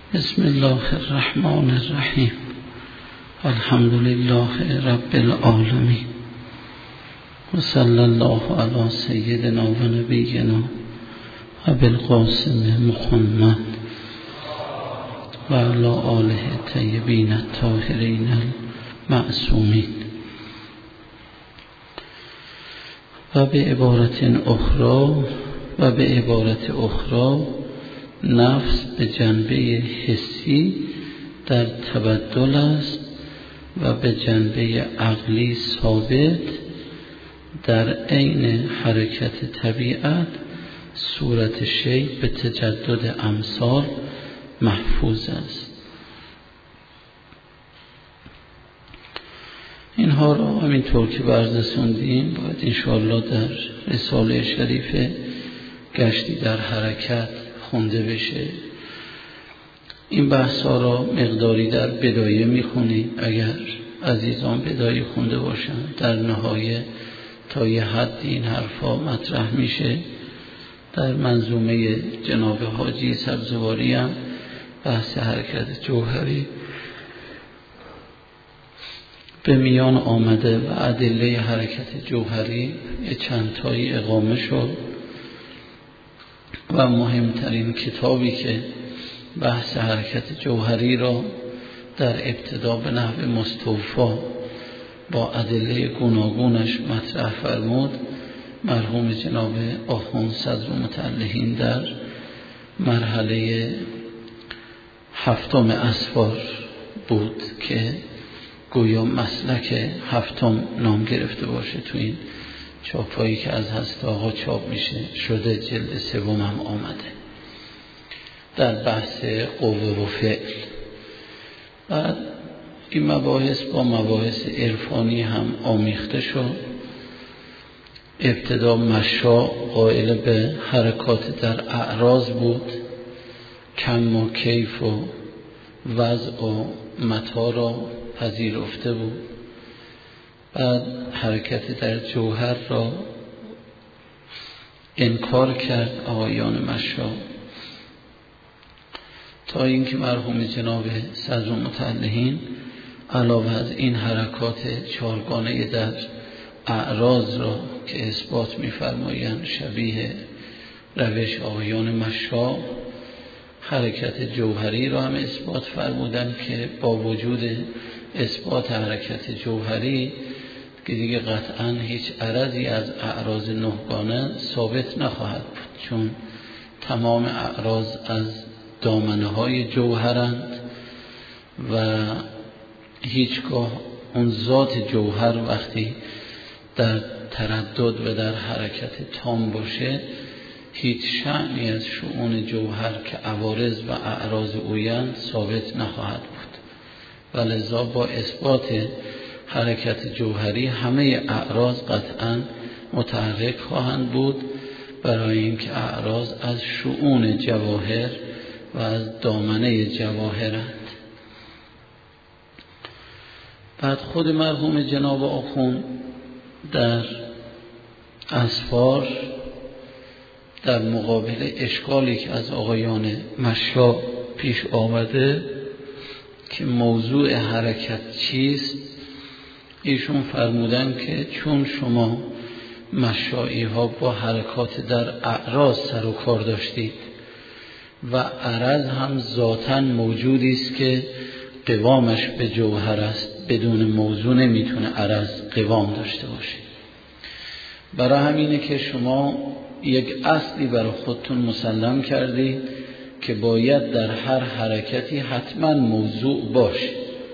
بسم الله الرحمن الرحیم. الحمد لله رب العالمین و صلی الله علی سیدنا و نبینا ابی القاسم محمد و علی آله الطیبین الطاهرین المعصومین. و به عبارت اخرى نفس به جنبه حسی در تبدل است و به جنبه عقلی ثابت در عین حرکت طبیعت صورت شیء به تجدد امثال محفوظ است. اینها را همینطور که بررسوندیم باید انشاءالله در رساله شریف گشتی در حرکت خونده بشه. این بحثا را مقداری در بدایه میخونیم اگر عزیزان بدایه خونده باشن. در نهایه تا یه حد این حرفا مطرح میشه. در منظومه جناب حاجی سبزواری هم بحث حرکت جوهری به میان آمده و ادله حرکت جوهری چند تایی اقامه شد و مهمترین کتابی که بحث حرکت جوهری را در ابتدا به نحو مستوفا با ادله گوناگونش مطرح فرمود مرحوم جناب آخوند صدرالمتعلحین در مرحله 7 اسفار بود که گویا مسلک 7 نام گرفته باشه. تو این چاپایی که از هست آقا چاپ میشه شده جلد 3 هم آمده در بحث قوه و فعل. بعد این مباحث با مباحث عرفانی هم آمیخته شد. ابتدا مشا قائل به حرکات در اعراض بود، کم و کیف و وضع و متا را پذیرفته بود. بعد حرکت در جوهر را انکار کرد آقایان مشا، تا اینکه مرحوم جناب صدرالمتعلحین علاوه از این حرکات 4گانه در اعراض را که اثبات می‌فرمایند شبیه روش آقایان مشا، حرکت جوهری را هم اثبات فرمودند که با وجود اثبات حرکت جوهری که دیگه قطعاً هیچ عرضی از اعراض 9گانه ثابت نخواهد بود، چون تمام اعراض از دامنه های جوهرند و هیچگاه اون ذات جوهر وقتی در تردد و در حرکت تام باشه هیچ شأنی از شؤون جوهر که عوارض و اعراض اویند ثابت نخواهد بود. ولذا با اثبات حرکت جوهری همه اعراض قطعاً متحرک خواهند بود، برای اینکه اعراض از شؤون جواهر و از دامنه جواهرند. بعد خود مرحوم جناب آخوند در اسفار در مقابل اشکالی که از آقایان مشا پیش آمده که موضوع حرکت چیست، ایشون فرمودن که چون شما مشایی ها با حرکات در اعراض سر و کار داشتید و عرض هم ذاتاً موجودی است که قوامش به جوهر است، بدون موضوع نمیتونه عرض قوام داشته باشه. برای همینه که شما یک اصلی برای خودتون مسلم کردید که باید در هر حرکتی حتما موضوع باشه.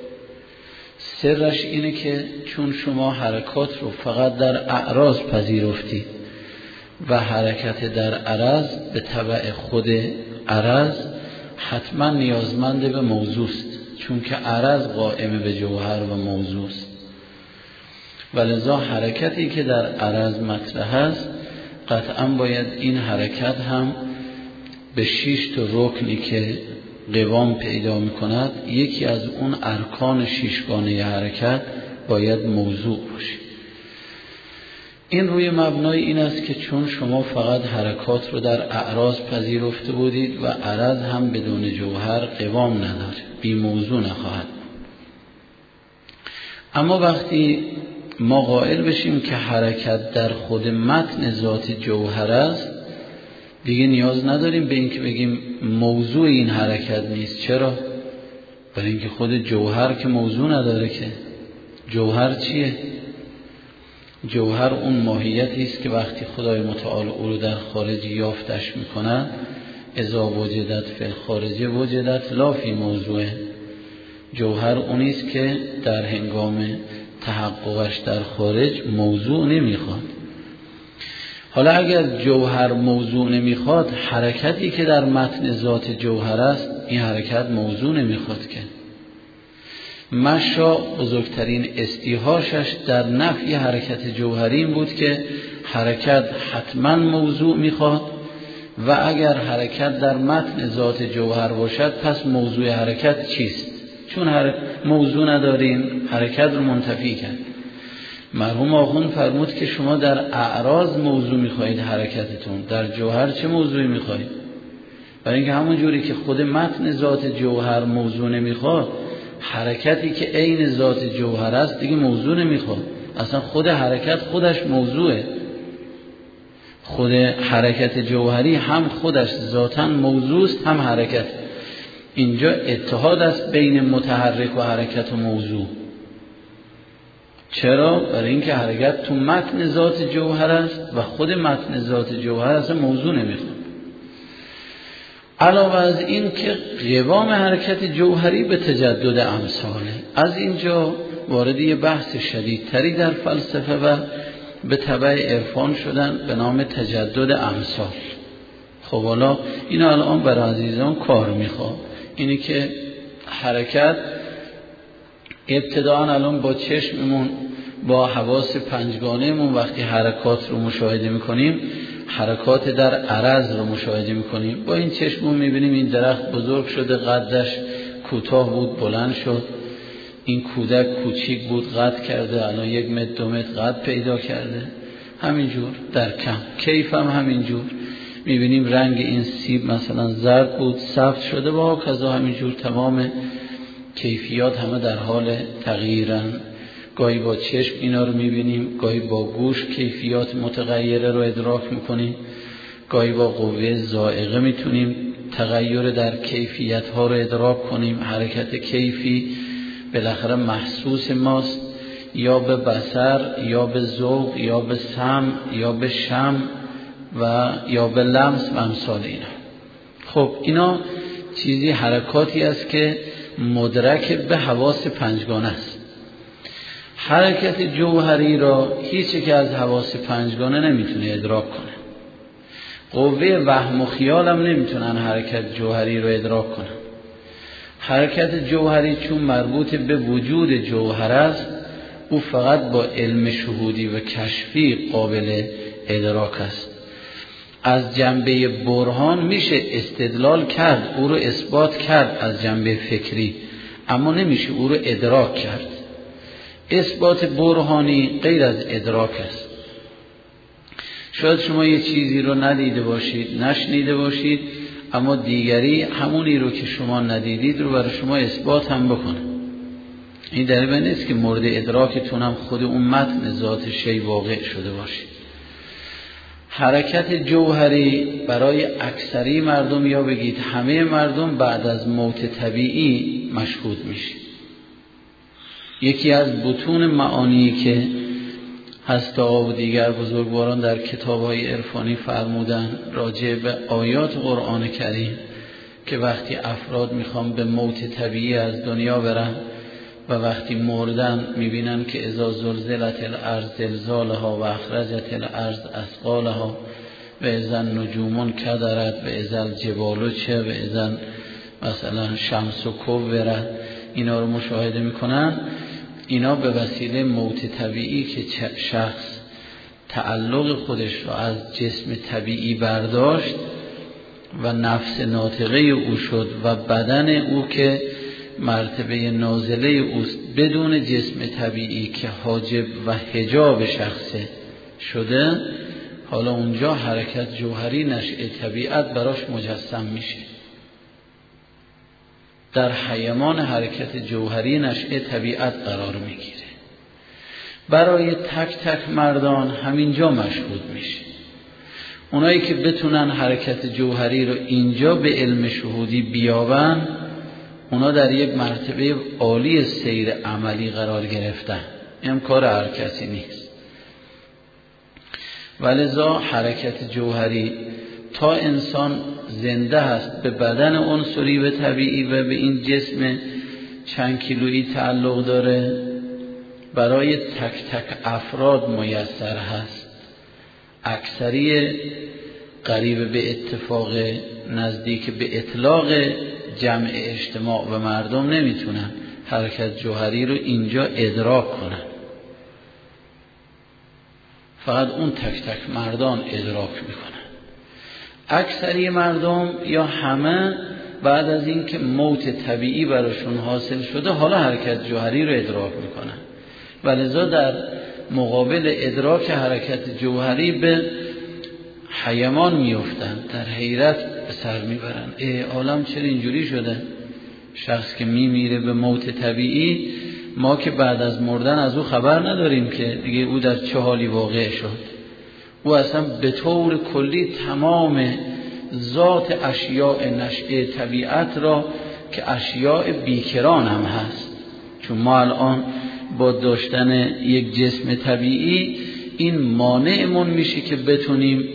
سرش اینه که چون شما حرکات رو فقط در اعراض پذیرفتید و حرکت در عرض به تبع خود عرض حتما نیازمند به موضوع است، چون که عرض قائم به جوهر و موضوع است. ولذا حرکتی که در عرض مطرح است قطعا باید این حرکت هم به 6 رکنی که قوام پیدا می‌کند یکی از اون ارکان 6گانه حرکت باید موضوع باشه. این روی مبنای این است که چون شما فقط حرکات رو در اعراض پذیرفته بودید و عرض هم بدون جوهر قوام نداره، بی موضوع نخواهد. اما وقتی ما قائل بشیم که حرکت در خود متن ذات جوهر است، دیگه نیاز نداریم به این که بگیم موضوع این حرکت نیست. چرا؟ برای اینکه خود جوهر که موضوع نداره. که جوهر چیه؟ جوهر اون ماهیتی است که وقتی خدای متعال او رو در خارج یافتش میکنه، اذا وجدت فی الخارج وجدت لا فی موضوعه. جوهر اونی است که در هنگام تحققش در خارج موضوع نمیخواد. حالا اگر جوهر موضوع نمیخواد، حرکتی که در متن ذات جوهر است این حرکت موضوع نمیخواد. که مشا بزرگترین استیحاشش در نفی حرکت جوهری این بود که حرکت حتما موضوع میخواد و اگر حرکت در متن ذات جوهر باشد پس موضوع حرکت چیست؟ چون موضوع ندارین حرکت رو منتفی کرد. مرحوم آخوند فرمود که شما در اعراض موضوع میخواهید حرکتتون، در جوهر چه موضوعی میخواهید؟ برای اینکه همون جوری که خود متن ذات جوهر موضوع نمیخواد، حرکتی که عین ذات جوهر است دیگه موضوع نمیخواد. اصلا خود حرکت خودش موضوعه. خود حرکت جوهری هم خودش ذاتاً موضوع است هم حرکت. اینجا اتحاد است بین متحرک و حرکت و موضوع. چرا؟ برای اینکه حرکت تو متن ذات جوهر است و خود متن ذات جوهر اصلا موضوع نمیخواد. علاوه از این که قوام حرکت جوهری به تجدد امثاله. از اینجا وارد یه بحث شدیدتری در فلسفه و به تبع عرفان شدن به نام تجدد امثال. خب حالا اینا الان برای عزیزان کار میخواد. اینی که حرکت ابتداءً الان با چشممون، با حواس پنجگانه‌مون وقتی حرکات رو مشاهده میکنیم، حرکات در عرض رو مشاهده میکنیم. با این چشممون میبینیم این درخت بزرگ شده، قدش کوتاه بود بلند شد، این کودک کوچیک بود قد کرده، الان 1 متر 2 متر قد پیدا کرده. همینجور در کم کیف هم همینجور میبینیم رنگ این سیب مثلا زرد بود سبز شده، با کذا همینجور تمام کیفیات همه در حال تغییرن. گاهی با چشم اینا رو میبینیم، گاهی با گوش کیفیات متغیره رو ادراک میکنیم، گاهی با قوه ذائقه میتونیم تغییر در کیفیت ها رو ادراک کنیم. حرکت کیفی بالاخره محسوس ماست، یا به بصر یا به ذوق یا به سمع یا به شم و یا به لمس و امثال اینا. خب اینا چیزی حرکاتی است که مدرک به حواس پنجگانه است. حرکت جوهری را هیچ که از حواس پنجگانه نمیتونه ادراک کنه. قوه وهم و خیال هم نمیتونن حرکت جوهری رو ادراک کنن. حرکت جوهری چون مربوط به وجود جوهر است، او فقط با علم شهودی و کشفی قابل ادراک است. از جنبه برهان میشه استدلال کرد، او رو اثبات کرد از جنبه فکری، اما نمیشه او رو ادراک کرد. اثبات برهانی غیر از ادراک است. شاید شما یه چیزی رو ندیده باشید، نشنیده باشید، اما دیگری همونی رو که شما ندیدید رو برای شما اثبات هم بکنه. این دلیل بر نیست که مورد ادراکتون هم خود اون متن ذات شی واقع شده باشید. حرکت جوهری برای اکثری مردم یا بگید همه مردم بعد از موت طبیعی مشهود میشه. یکی از بطون معانی که هست آقا و دیگر بزرگواران در کتاب‌های عرفانی فرمودن راجع به آیات قرآن کریم که وقتی افراد میخوان به موت طبیعی از دنیا برن و وقتی مردن میبینن که اذا زلزلت الارض زلزالها و اخرجت الارض اثقالها و اذا النجوم کدرت و اذا الجبال چه و اذا مثلا شمس کورت، اینا رو مشاهده میکنن. اینا به وسیله موت طبیعی که شخص تعلق خودش رو از جسم طبیعی برداشت و نفس ناطقه او شد و بدن او که مرتبه نازله اوست بدون جسم طبیعی که حاجب و حجاب شخصه، شده، حالا اونجا حرکت جوهری نشأه طبیعت براش مجسم میشه. در حیمان حرکت جوهری نشأه طبیعت قرار میگیره. برای تک تک مردان همینجا مشهود میشه. اونایی که بتونن حرکت جوهری رو اینجا به علم شهودی بیابن، اونا در یک مرتبه عالی سیر عملی قرار گرفتن. این کار هر کسی نیست. ولذا حرکت جوهری تا انسان زنده هست به بدن عنصری و طبیعی و به این جسم چند کیلویی تعلق داره، برای تک تک افراد میسر هست. اکثری قریب به اتفاق نزدیک به اطلاق جمع اجتماع و مردم نمیتونن حرکت جوهری رو اینجا ادراک کنن. فقط اون تک تک مردان ادراک میکنن. اکثری مردم یا همه بعد از این که موت طبیعی براشون حاصل شده حالا حرکت جوهری رو ادراک میکنن. ولذا در مقابل ادراک حرکت جوهری به حیمان میفتن، در حیرت به سر میبرن. عالم چرا اینجوری شده؟ شخص که میمیره به موت طبیعی، ما که بعد از مردن از او خبر نداریم که دیگه او در چه حالی واقع شد. او اصلا به طور کلی تمام ذات اشیاء نشأه طبیعت را که اشیاء بیکران هم هست، چون ما الان با داشتن یک جسم طبیعی این مانعمون میشه که بتونیم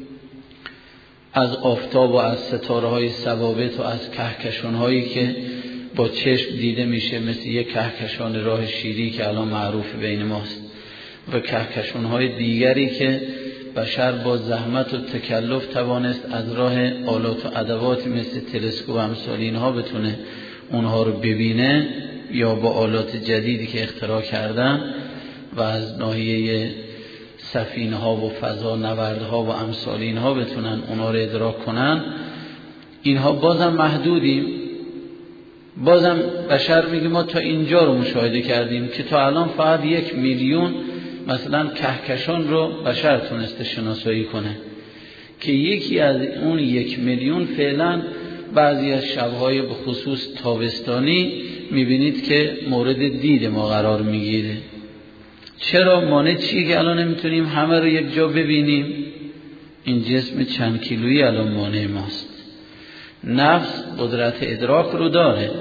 از آفتاب و از ستاره های ثوابت و از کهکشان هایی که با چشم دیده میشه، مثل یک کهکشان راه شیری که الان معروف بین ماست و کهکشان های دیگری که بشر با زحمت و تکلف توانست از راه آلات و ادوات مثل تلسکوپ و امثال اینها بتونه اونها رو ببینه، یا با آلات جدیدی که اختراع کردن و از ناحیه سفینه ها و فضا نوردها و امثال اینها بتونن اونها رو ادراک کنن. اینها بازم محدودیم. بازم بشر میگه ما تا اینجا رو مشاهده کردیم که تا الان فقط 1 میلیون مثلا کهکشان رو بشر تونسته شناسایی کنه، که یکی از اون 1 میلیون فعلا بعضی از شبهای به خصوص تابستانی میبینید که مورد دید ما قرار میگیره. چرا؟ مانع چیه که الان نمیتونیم همه رو یک جا ببینیم؟ این جسم چند کیلویی الان مانع ماست. نفس قدرت ادراک رو داره،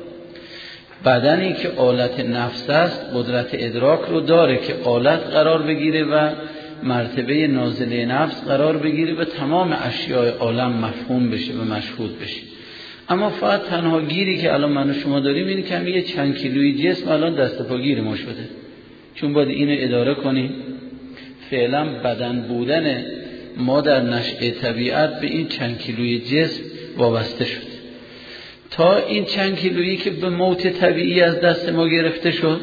بدنی که آلت نفس است قدرت ادراک رو داره که آلت قرار بگیره و مرتبه نازله نفس قرار بگیره و تمام اشیاء عالم مفهوم بشه و مشهود بشه. اما فقط تنها گیری که الان من و شما داریم اینه که یه چند کیلویی جسم الان دست پا گیر ما شده، چون باید اینو اداره کنیم. فعلا بدن بودن ما در نشأه طبیعت به این چند کیلویی جسم وابسته شد. تا این چند کیلویی که به موت طبیعی از دست ما گرفته شد،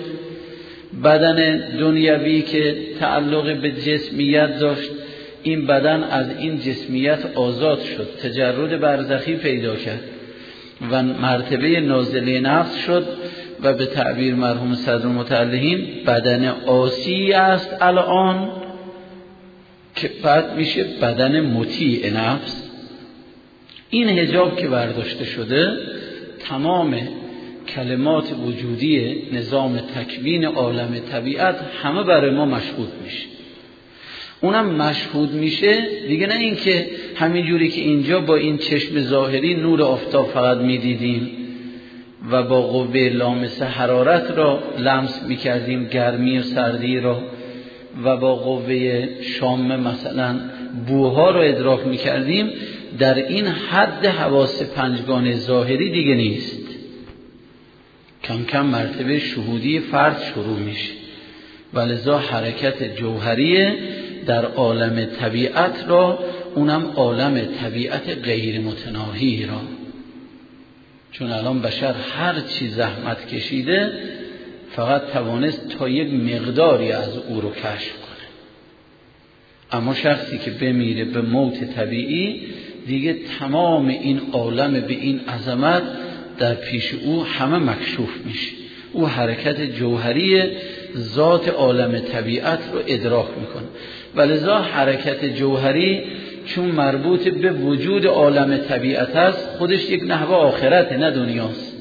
بدن دنیوی که تعلق به جسمیت داشت، این بدن از این جسمیت آزاد شد، تجرد برزخی پیدا کرد و مرتبه نازله نفس شد و به تعبیر مرحوم صدر متعلهین بدن آسی است الان که بعد میشه بدن مطیع نفس. این حجاب که برداشته شده، تمام کلمات وجودی نظام تکوین عالم طبیعت همه برای ما مشهود میشه. اونم مشهود میشه دیگه، نه این که همینجوری که اینجا با این چشم ظاهری نور آفتاب فقط میدیدیم و با قوه لامسه حرارت را لمس میکردیم، گرمی و سردی را، و با قوه شام مثلا بوها را ادراک میکردیم. در این حد حواس پنجگانه ظاهری دیگه نیست. کم کم مرتبه شهودی فرد شروع میشه. ولذا حرکت جوهری در عالم طبیعت را، اونم عالم طبیعت غیر متناهی را، چون الان بشر هر چی زحمت کشیده فقط توانست تا یک مقداری از او رو کشف کنه. اما شخصی که بمیره به موت طبیعی، دیگه تمام این عالم به این عظمت در پیش او همه مکشوف میشه. او حرکت جوهری ذات عالم طبیعت رو ادراک میکنه. ولذا حرکت جوهری چون مربوط به وجود عالم طبیعت است، خودش یک نحوه آخرت نه دنیاست.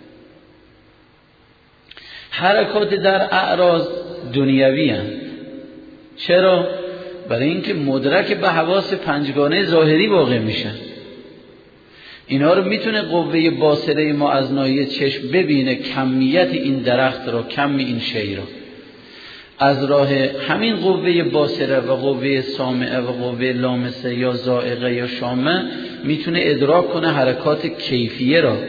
حرکات در اعراض دنیوی هستند. چرا؟ برای اینکه مدرک به حواس پنجگانه ظاهری واقع میشن. اینا رو میتونه قوه باصره ما از ناحیه چشم ببینه، کمیت این درخت را، کم این شی را. از راه همین قوه باصره و قوه سامعه و قوه لامسه یا ذائقه یا شامه میتونه ادراک کنه حرکات کیفیه را.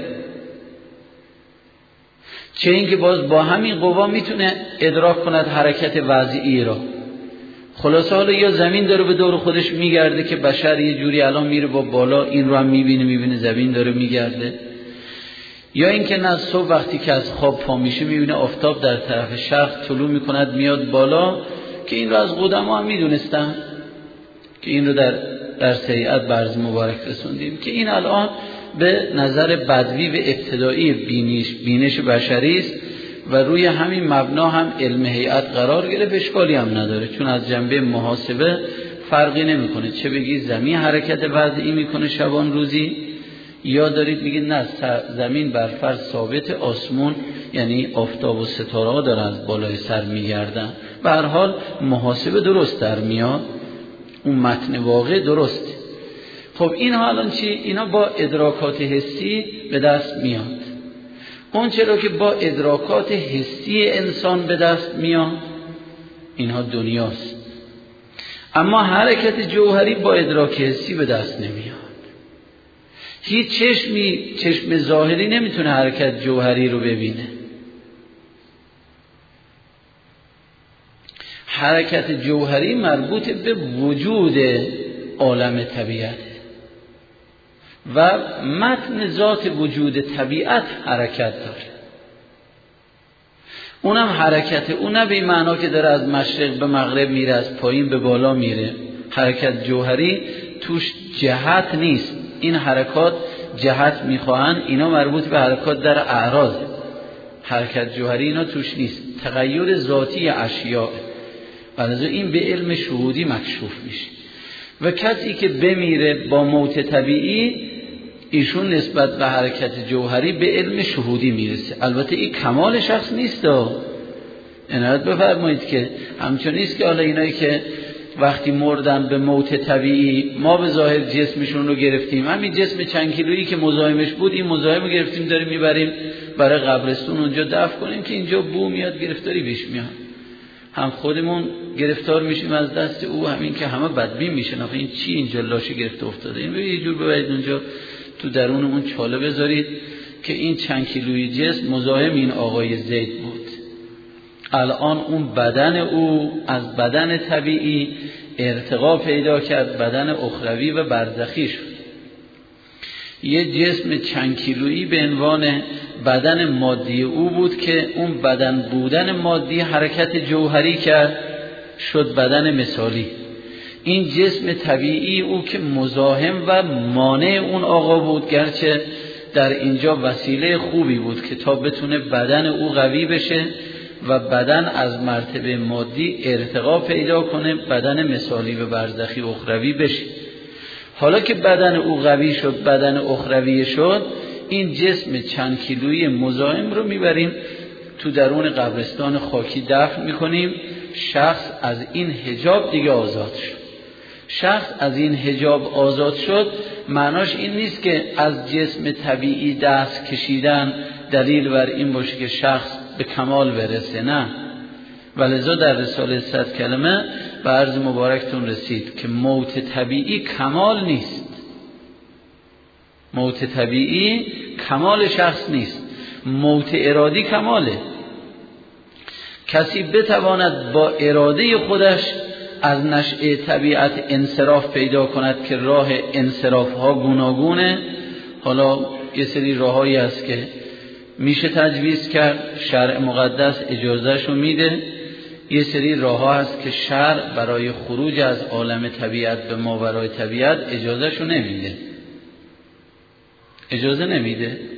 چه اینکه باز با همین قوا میتونه ادراک کند حرکت وضعی را. خلاصه حالا یا زمین داره به دور خودش میگرده که بشر یه جوری الان میره با بالا این رو هم میبینه زمین داره میگرده، یا اینکه نه صبح وقتی که از خواب پا میشه میبینه آفتاب در طرف شرق طلوع میکند میاد بالا، که این رو از قدما هم میدونستن که این رو در سریعت برز مبارک رسوندیم که این الان به نظر بدوی و ابتدایی بینش بشری است و روی همین مبنا هم علم هیئت قرار گرفت. اشکالی هم نداره، چون از جنبه محاسبه فرقی نمیکنه چه بگی زمین حرکت وضعی میکنه شبان روزی، یا دارید میگید نه زمین بر فرض ثابت، آسمون یعنی آفتاب و ستاره ها دارن از بالای سر میگردن. به هر حال محاسبه درست در میاد، اون متن واقع درسته. خب این الان چی؟ اینا با ادراکات حسی به دست میاد. اون چرا که با ادراکات حسی انسان به دست میاد اینها دنیاست، اما حرکت جوهری با ادراک حسی به دست نمیاد. هیچ چشم ظاهری نمیتونه حرکت جوهری رو ببینه. حرکت جوهری مربوط به وجود عالم طبیعت و متن ذات وجود طبیعت حرکت داره. اونم حرکت اون نه به معنا که داره از مشرق به مغرب میره، از پایین به بالا میره. حرکت جوهری توش جهت نیست. این حرکات جهت میخواهن، اینا مربوط به حرکات در اعراض. حرکت جوهری اینا توش نیست، تغییر ذاتی اشیاء. ولذا این به علم شهودی مکشوف میشه. و کسی که بمیره با موت طبیعی، ایشون نسبت به حرکت جوهری به علم شهودی میرسه. البته این کمال شخص نیست. عنایت بفرمایید که همچون نیست که حالا اینایی که وقتی مردن به موت طبیعی ما به ظاهر جسمشون رو گرفتیم، همین جسم چند کیلویی که مزاحمش بود این مزاحم رو گرفتیم داریم میبریم برای قبرستون اونجا دفن کنیم که اینجا بو میاد گرفتاری پیش میاد، هم خودمون گرفتار میشیم از دست او، همین که همه بدبین میشن. آخه این چی اینجا لاشه گرفته افتاده، این یه جور ببرید اونجا تو درون اون چاله بذارید که این چند کیلویی جسم مزاحم این آقای زید بود. الان اون بدن او از بدن طبیعی ارتقا پیدا کرد، بدن اخروی و برزخی شد. یه جسم چند کیلویی به عنوان بدن مادی او بود که اون بدن بودن مادی حرکت جوهری کرد، شد بدن مثالی. این جسم طبیعی او که مزاحم و مانع اون آقا بود، گرچه در اینجا وسیله خوبی بود که تا بتونه بدن او قوی بشه و بدن از مرتبه مادی ارتقا پیدا کنه، بدن مثالی و برزخی اخروی بشه. حالا که بدن او قوی شد، بدن اخروی شد، این جسم چند کیلویی مزاحم رو میبریم تو درون قبرستان خاکی دفن میکنیم. شخص از این حجاب دیگه آزاد شد. شخص از این حجاب آزاد شد معناش این نیست که از جسم طبیعی دست کشیدن دلیل بر این باشه که شخص به کمال برسه، نه. ولذا در رساله 100 کلمه به عرض مبارکتون رسید که موت طبیعی کمال نیست. موت طبیعی کمال شخص نیست، موت ارادی کماله. کسی بتواند با اراده خودش از نشأه طبیعت انصراف پیدا کند که راه انصراف ها گوناگونه. حالا یه سری راهایی هست که میشه تجویز کرد، شرع مقدس اجازهشو میده. یه سری راه ها هست که شرع برای خروج از عالم طبیعت به ماورای طبیعت اجازهشو نمیده، اجازه نمیده.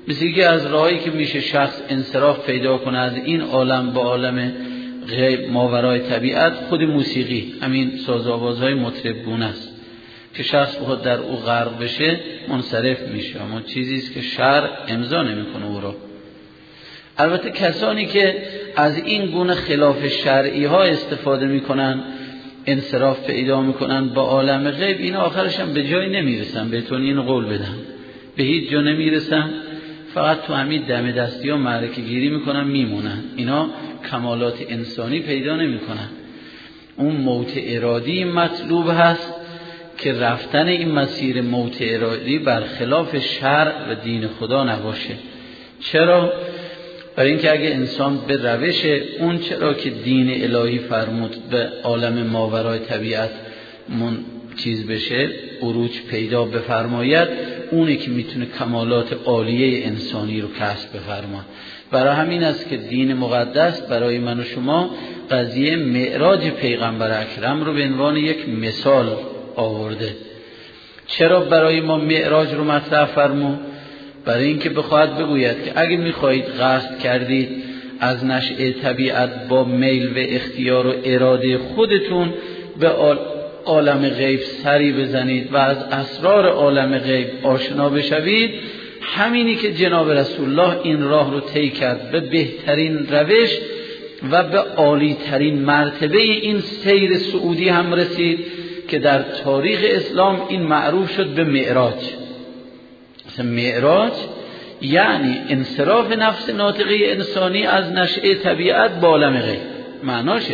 مثل یکی از راهایی که میشه شخص انصراف پیدا کنه از این عالم با عالم غیب ماورای طبیعت، خود موسیقی، همین سازآوازهای مطربگونه است که شخص بخواد در او غرق بشه منصرف میشه، اما چیزی است که شرع امضا نمیکنه او رو. البته کسانی که از این گونه خلاف شرعی ها استفاده میکنن، انصراف پیدا میکنن با عالم غیب، اینا آخرش هم به جای نمیرسن. بهتون این قول بدن، به هیچ جا نمیرسن، فقط تو همین دم دستی ها معرکه گیری میکنن میمونن. اینا کمالات انسانی پیدا نمیکنن. اون موت ارادی مطلوب هست که رفتن این مسیر موت ارادی برخلاف شرع و دین خدا نباشه. چرا؟ برای اینکه اگه انسان به روش اون چرا که دین الهی فرمود به عالم ماورای طبیعت چیز بشه، عروج پیدا بفرماید، اونه که میتونه کمالات عالیه انسانی رو کسب بفرماید. برای همین است که دین مقدس برای من و شما قضیه معراج پیغمبر اکرم رو به عنوان یک مثال آورده. چرا برای ما معراج رو مطرح فرمود؟ برای اینکه بخواهد بگوید که اگه میخواهید قصد کردید از نشأه طبیعت با میل و اختیار و اراده خودتون به عالم غیب سری بزنید و از اسرار عالم غیب آشنا بشوید، همینی که جناب رسول الله این راه رو طی کرد، به بهترین روش و به عالی ترین مرتبه این سیر سعودی هم رسید که در تاریخ اسلام این معروف شد به معراج. معراج یعنی انصراف نفس ناطقه انسانی از نشأه طبیعت با عالم غیب. معناشه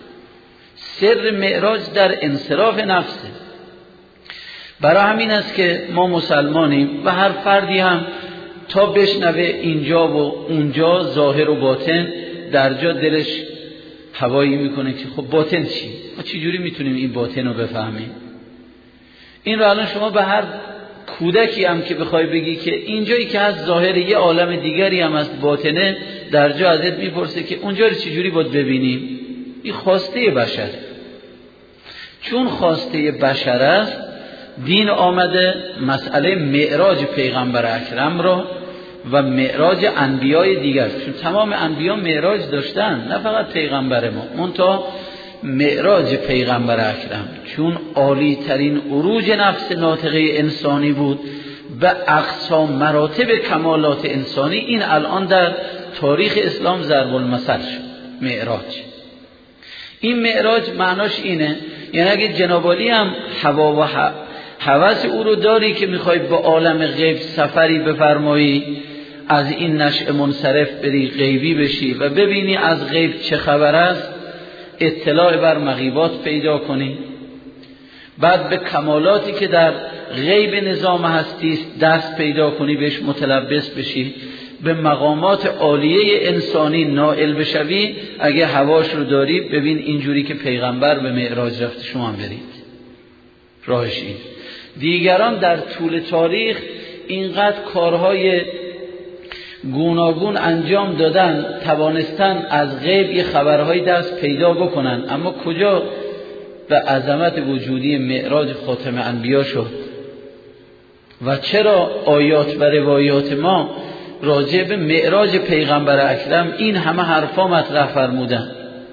سر معراج در انصراف نفسه. برای همین است که ما مسلمانیم و هر فردی هم تا بشنوه اینجا و اونجا ظاهر و باطن، در جا دلش هوایی میکنه که خب باطن چی؟ ما چی جوری میتونیم این باطن رو بفهمیم؟ این رو الان شما به هر کودکی هم که بخوای بگی که اینجایی که از ظاهر یه عالم دیگری هم از باطنه، در جا ازت میپرسه که اونجا رو چی جوری باید ببینیم؟ این خواسته بشر. چون خواسته بشر است، دین آمده مسئله معراج پیغمبر اکرم را و معراج انبیای دیگر، چون تمام انبیا معراج داشتن، نه فقط پیغمبر ما، منتها معراج پیغمبر اکرم چون عالی ترین عروج نفس ناطقه انسانی بود به اقصی مراتب کمالات انسانی، این الان در تاریخ اسلام ضرب المثل شد. معراج، این معراج معناش اینه، یعنی اگه جناب عالی هم هوا و هوس او رو داری که میخوای به عالم غیب سفری بفرمایی، از این نشأه منصرف بری غیبی بشی و ببینی از غیب چه خبر است، اطلاع بر مغیبات پیدا کنی، بعد به کمالاتی که در غیب نظام هستی دست پیدا کنی، بهش متلبس بشی، به مقامات عالیه انسانی نائل بشوی. اگه هواش رو داری ببین اینجوری که پیغمبر به معراج رفت شما هم برید. راهش این. دیگران در طول تاریخ اینقدر کارهای گوناگون انجام دادن، توانستن از غیب یه خبرهای دست پیدا بکنن، اما کجا به عظمت وجودی معراج خاتم انبیا شد؟ و چرا آیات و روایات ما راجع به معراج پیغمبر اکرم این همه حرفا مطرح فرمودن؟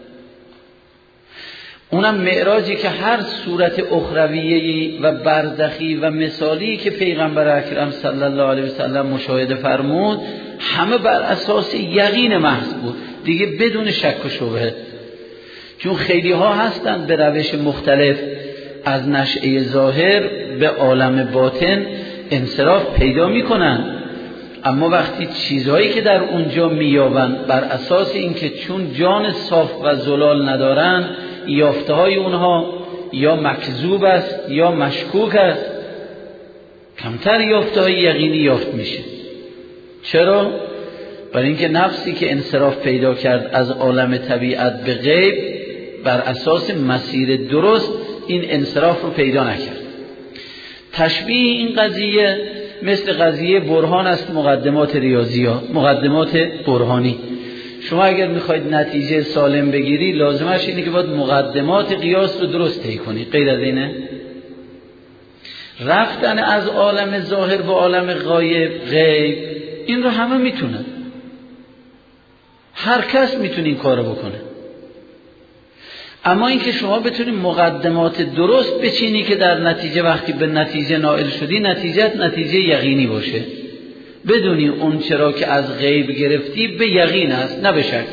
اونم معراجی که هر صورت اخرویه‌ای و برزخی و مثالی که پیغمبر اکرم صلی الله علیه وسلم مشاهده فرمود همه بر اساس یقین محض بود، دیگه بدون شک و شبهه. چون خیلی ها هستن به روش مختلف از نشأه ظاهر به عالم باطن انصراف پیدا میکنن، اما وقتی چیزهایی که در اونجا مییابن بر اساس اینکه چون جان صاف و زلال ندارن، یافته های اونها یا مکذوب است یا مشکوک است، کمتر یافته های یقینی یافت میشه. چرا؟ برای اینکه نفسی که انصراف پیدا کرد از عالم طبیعت به غیب بر اساس مسیر درست این انصراف رو پیدا نکرد. تشبیه این قضیه مثل قضیه برهان است، مقدمات ریاضیات، مقدمات برهانی. شما اگر میخواید نتیجه سالم بگیری لازمش اینه که باید مقدمات قیاس رو درست طی کنی. غیر از اینه رفتن از عالم ظاهر به عالم غیب این رو همه میتونن، هر کس میتونه این کارو بکنه. اما اینکه شما بتونید مقدمات درست بچینی که در نتیجه وقتی به نتیجه نائل شدی نتیجه یقینی باشه، بدونی اون چرا که از غیب گرفتی به یقین است نه به شک.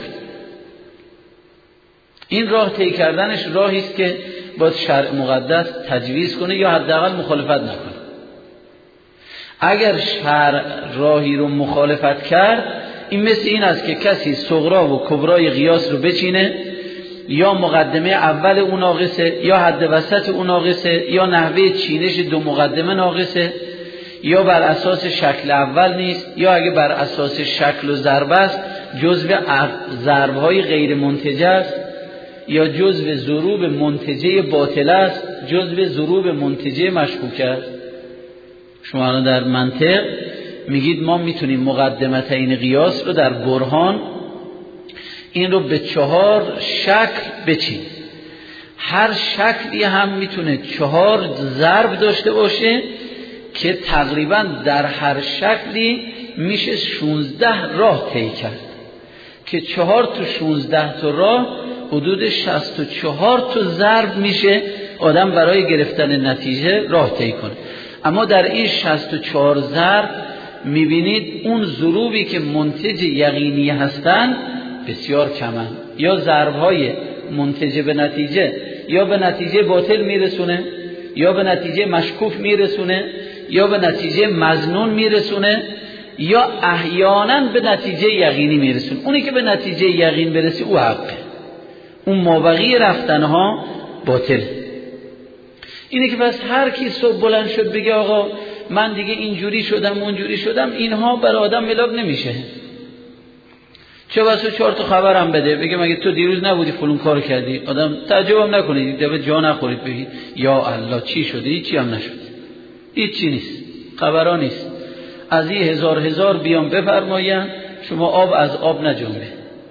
این راه طی کردنش راهی است که باید شرع مقدس تجویز کنه یا حداقل مخالفت نکنه. اگر شرع راهی رو مخالفت کرد، این مثل این است که کسی صغرا و کبرای قیاس رو بچینه، یا مقدمه اول اون ناقصه، یا حد وسط اون ناقصه، یا نحوه چینش دو مقدمه ناقصه، یا بر اساس شکل اول نیست، یا اگه بر اساس شکل و ضرب است جزو ضرب‌های غیر منتجه است، یا جزو ضروب منتجه باطل است، جزو ضروب منتجه مشکوک است. شما الان در منطق میگید ما میتونیم مقدمتین قیاس رو در برهان این رو به 4 شکل بچین. هر شکلی هم میتونه 4 ضرب داشته باشه که تقریبا در هر شکلی میشه 16 راه طی کرد، که 4 تو 16 تا راه حدود 64 تا ضرب میشه آدم برای گرفتن نتیجه راه طی کنه. اما در این 64 ضرب میبینید اون ضروبی که منتج یقینی هستن بسیار کمن، یا ضرب‌های منتج به نتیجه یا به نتیجه باطل میرسونه، یا به نتیجه مشکوک میرسونه، یا به نتیجه مظنون میرسونه، یا احیانا به نتیجه یقینی میرسونه. اونی که به نتیجه یقین برسه او حقه، اون مابقی رفتنها باطل. اینه که پس هر کی صبح بلند شد بگه آقا من دیگه اینجوری شدم اونجوری شدم، اینها بر آدم ملاک نمیشه. چه بسا 4 تا خبرم بده بگه مگه تو دیروز نبودی فلان کارو کردی، آدم تعجبم نکنه دیگه به جا نخورید بگی یا الله چی شده، هیچی هم نشد، هیچی نیست، خبرا نیست. از این هزار بیان بفرماین شما آب از آب نجنبه.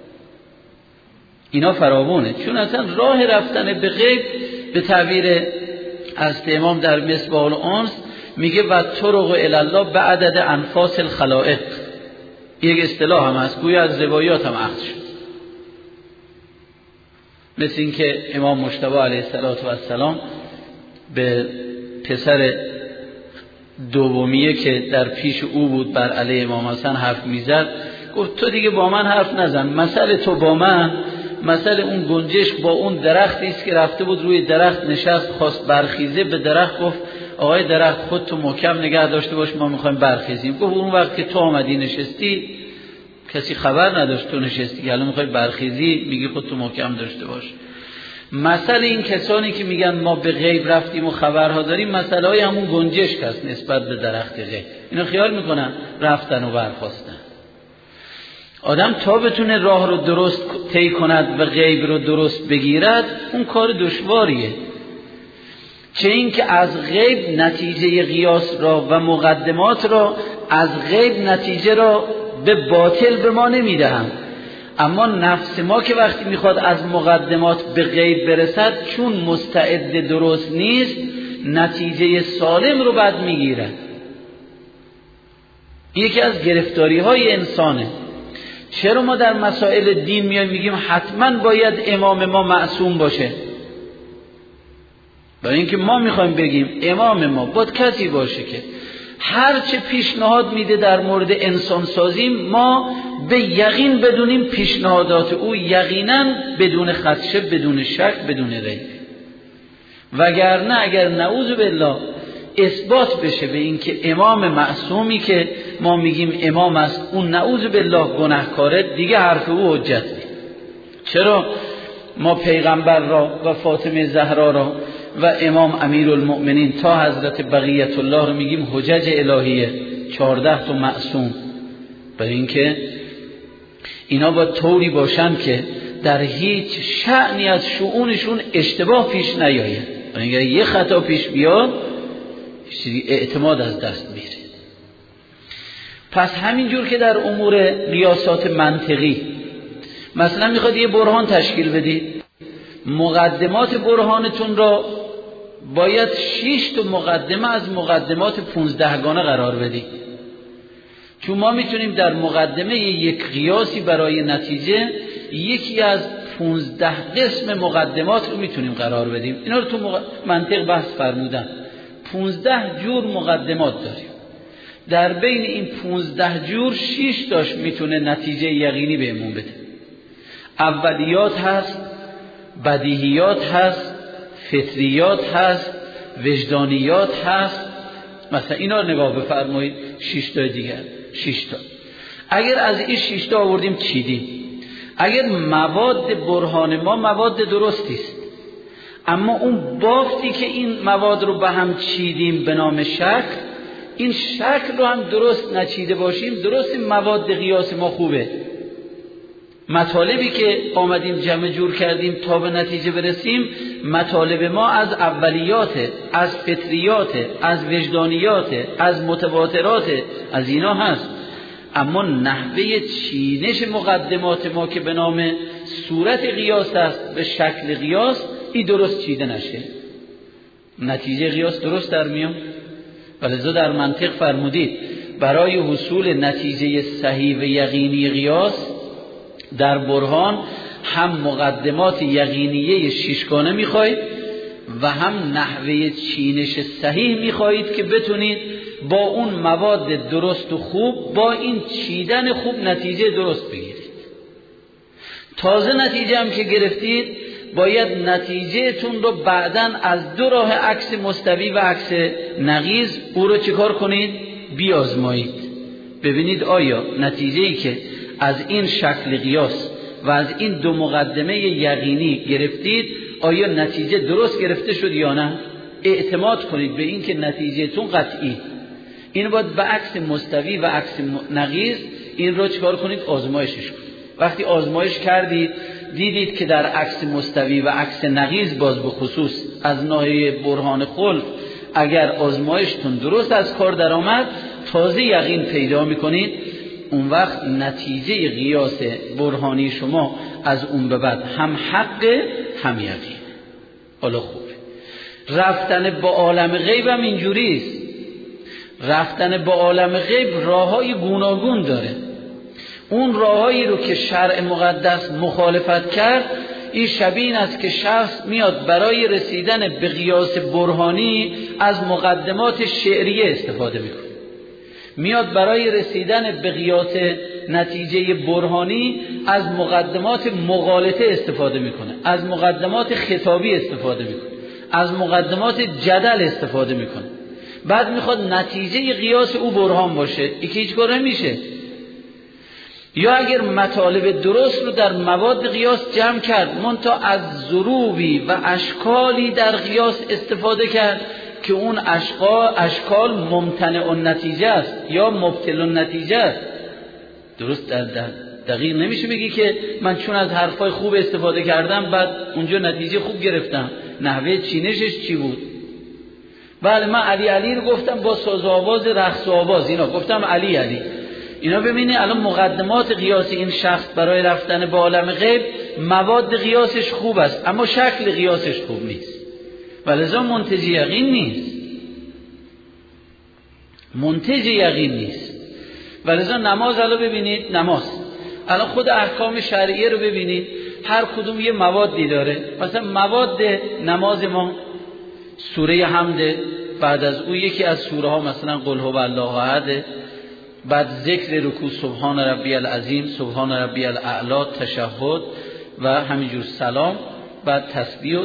اینا فراوونه، چون اصلا راه رفتن به غیب به تعبیر از امام در مصباح الانس میگه و طرق الی الله بعدد انفاس الخلائق. یک اصطلاح هم هست، گویا از روایات هم اخذ شد. مثل این که امام مجتبی علیه السلام به پسر دومیه که در پیش او بود بر علیه امام حسن حرف میزد، گفت تو دیگه با من حرف نزن، مسئله تو با من مسئله اون گنجشک با اون درختی است که رفته بود روی درخت نشست خواست برخیزه، به درخت گفت آقای درخت خود تو محکم نگه داشته باش ما میخوایم برخیزیم. گفت اون وقت که تو آمدی نشستی کسی خبر نداشت تو نشستی، که الان میخوای برخیزی میگی خود تو محکم داشته باش. مسئله این کسانی که میگن ما به غیب رفتیم و خبرها داریم، مسئله های همون گنجشک است نسبت به درخت غیب. اینا خیال میکنن رفتن و برخواستن. آدم تا بتونه راه رو درست طی کند و غیب رو درست بگیرد اون کار دشواریه. چه این که از غیب نتیجه قیاس را و مقدمات را، از غیب نتیجه را به باطل به ما نمیدهم، اما نفس ما که وقتی میخواد از مقدمات به غیب برسد چون مستعد درست نیست نتیجه سالم رو بد میگیرد. یکی از گرفتاری های انسانه. چرا ما در مسائل دین میایم میگیم حتما باید امام ما معصوم باشه؟ برای اینکه ما میخوایم بگیم امام ما باید کسی باشه که هرچه پیشنهاد میده در مورد انسان سازی ما به یقین بدونیم پیشنهادات او یقینا بدون خدشه، بدون شک، بدون ریب. وگرنه اگر نعوذ بالله اثبات بشه به این که امام معصومی که ما میگیم امام است اون نعوذ بالله گناهکاره، دیگه حرف او حجت نیست. چرا ما پیغمبر را و فاطمه زهرا را و امام امیرالمؤمنین تا حضرت بقیت الله رو میگیم حجج الهیه، 14 تا معصوم؟ برای اینکه اینا باید طوری باشن که در هیچ شأنی از شؤونشون اشتباه پیش نیاید. برای اینکه یه خطا پیش بیاد اعتماد از دست میره. پس همینجور که در امور قیاسات منطقی مثلا میخواد یه برهان تشکیل بدید، مقدمات برهانتون را باید 6 تا مقدمه از مقدمات 15 گانه قرار بدید. چون ما میتونیم در مقدمه یک قیاسی برای نتیجه یکی از 15 قسم مقدمات رو میتونیم قرار بدیم. اینا رو تو منطق بحث فرمودن. 15 جور مقدمات داریم. در بین این 15 جور 6 تاش میتونه نتیجه یقینی بهمون بده. اولیات هست، بدیهیات هست، فطریات هست، وجدانیات هست. مثلا اینا رو نگاه بفرمایید. 6 تا دیگر 6 تا. اگر از این 6 تا آوردیم چیدیم، اگر مواد برهان ما مواد درستی است، اما اون بافتی که این مواد رو به هم چیدیم به نام شکل، این شکل رو هم درست نچیده باشیم، درست مواد قیاس ما خوبه، مطالبی که آمدیم جمع جور کردیم تا به نتیجه برسیم، مطالب ما از اولیات، از فطریات، از وجدانیات، از متواترات، از اینا هست. اما نحوه چینش مقدمات ما که به نام صورت قیاس است به شکل قیاس، این درست چیده نشه، نتیجه قیاس درست در میاد. ولذا در منطق فرمودید برای حصول نتیجه صحیح و یقینی قیاس در برهان هم مقدمات یقینیه ششگانه میخواید و هم نحوه چینش صحیح میخواید که بتونید با اون مواد درست و خوب، با این چیدن خوب نتیجه درست بگیرید. تازه نتیجه هم که گرفتید باید نتیجهتون رو بعداً از دو راه عکس مستوی و عکس نقیض او رو چیکار کنید؟ بیازمایید. ببینید آیا نتیجه‌ای که از این شکل قیاس و از این دو مقدمه یقینی گرفتید آیا نتیجه درست گرفته شد یا نه؟ اعتماد کنید به این که نتیجهتون قطعی. این باید به عکس مستوی و عکس نقیض این رو چیکار کنید؟ آزمایشش کنید. وقتی آزمایش کردید دیدید که در عکس مستوی و عکس نقیض باز به خصوص از ناحیه برهان خلق اگر آزمایشتون درست از کار در آمد، تازه یقین پیدا میکنید، اون وقت نتیجه قیاس برهانی شما از اون به بعد هم حق هم یقین. حالا خوبه. رفتن با عالم غیب هم اینجوریست. رفتن با عالم غیب راههای گوناگون داره. اون راههایی رو که شرع مقدس مخالفت کرد، این شبیه این است که شخص میاد برای رسیدن به قیاس برهانی از مقدمات شعریه استفاده میکنه، میاد برای رسیدن به قیاس نتیجه برهانی از مقدمات مغالطه استفاده میکنه، از مقدمات خطابی استفاده میکنه، از مقدمات جدل استفاده میکنه. بعد میخواد نتیجه قیاس او برهان باشه، این که هیچ کار نمیشه. یا اگر مطالب درست رو در مواد قیاس جمع کرد منتها از ضروبی و اشکالی در قیاس استفاده کرد که اون اشکال ممتنع النتیجه است یا مبطل النتیجه است، درست دقیق نمیشه بگی که من چون از حرفای خوب استفاده کردم بعد اونجا نتیجه خوب گرفتم. نحوه چینشش چی بود؟ بله من علی رو گفتم با ساز و آواز، رقص و آواز، اینا گفتم علی. اینا ببینید الان مقدمات قیاس این شخص برای رفتن به عالم غیب، مواد قیاسش خوب است اما شکل قیاسش خوب نیست، ولذا منتج یقین نیست. منتج یقین نیست. ولذا نماز الان ببینید، نماز الان خود احکام شرعیه رو ببینید، هر کدوم یه موادی داره. مثلا مواد نماز ما سوره حمد، بعد از او یکی از سوره ها مثلا قل هو الله احد، بعد ذکر رکوع سبحان ربی العظیم، سبحان ربی الاعلی، تشهد و همینجور سلام، بعد تسبیح و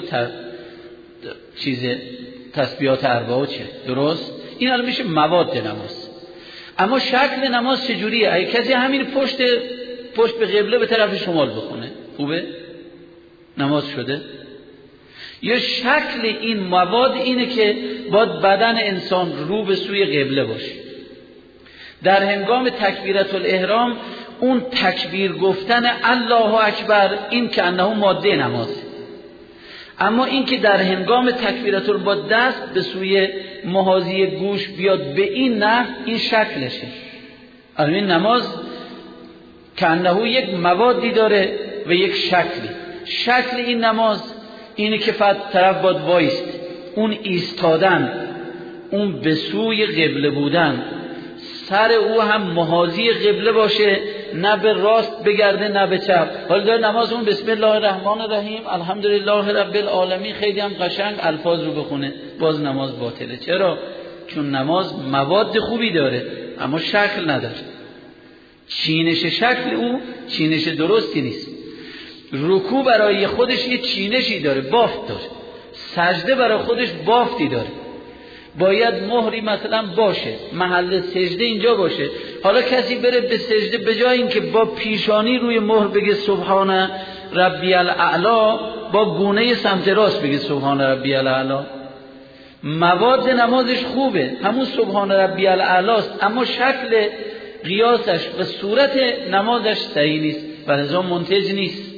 تسبیحات اربعه چه درست. این الان میشه مواد نماز. اما شکل نماز چجوریه؟ اگه کسی همین پشت به قبله به طرف شمال بخونه خوبه؟ نماز شده؟ یا شکل این مواد اینه که باید بدن انسان رو به سوی قبله باشه. در هنگام تکبیرت الاحرام اون تکبیر گفتن الله اکبر این که انه ماده نمازه. اما این که در هنگام تکبیرت با دست به سوی محاذی گوش بیاد به این نه، این شکلشه. این نماز که انه یک موادی داره و یک شکلی. شکل این نماز اینه که طرف باید وایست، اون ایستادن، اون به سوی قبله بودن، سر او هم محاذی قبله باشه، نه به راست بگرده نه به چپ. حالا داره نمازمون بسم الله الرحمن الرحیم الحمدلله رب العالمین خیلی هم قشنگ الفاظ رو بخونه، باز نماز باطله. چرا؟ چون نماز مواد خوبی داره اما شکل نداره. چینش شکل او چینش درستی نیست. رکوع برای خودش یه چینشی داره، بافت داره. سجده برای خودش بافتی داره. باید مهری مثلا باشه، محل سجده اینجا باشه. حالا کسی بره به سجده به جای اینکه با پیشانی روی مهر بگه سبحان ربی الاعلی، با گونه سمت راست بگه سبحان ربی الاعلی. مواد نمازش خوبه، همون سبحان ربی الاعلی است، اما شکل قیاسش و صورت نمازش صحیح نیست و لذا منتج نیست.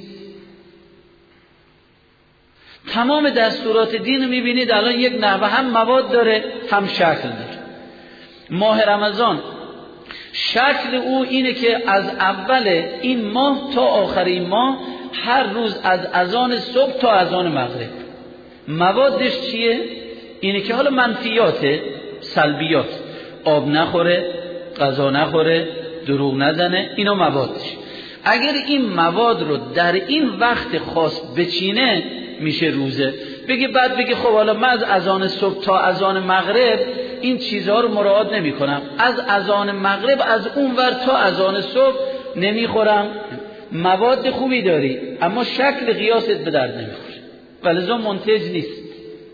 تمام دستورات دین رو میبینید الان یک نحوه هم مواد داره هم شکل داره. ماه رمضان شکل او اینه که از اول این ماه تا آخر این ماه هر روز از اذان صبح تا اذان مغرب. موادش چیه؟ اینه که حالا منفیات سلبیات، آب نخوره، غذا نخوره، دروغ نزنه، اینا موادش. اگر این مواد رو در این وقت خاص بچینه میشه روزه. بعد بگه خب حالا من از اذان صبح تا اذان مغرب این چیزها رو مراعات نمی کنم، از اذان مغرب از اون ور تا اذان صبح نمیخورم. مواد خوبی داری اما شکل قیاست به درد نمیخوره و لذا منتج نیست.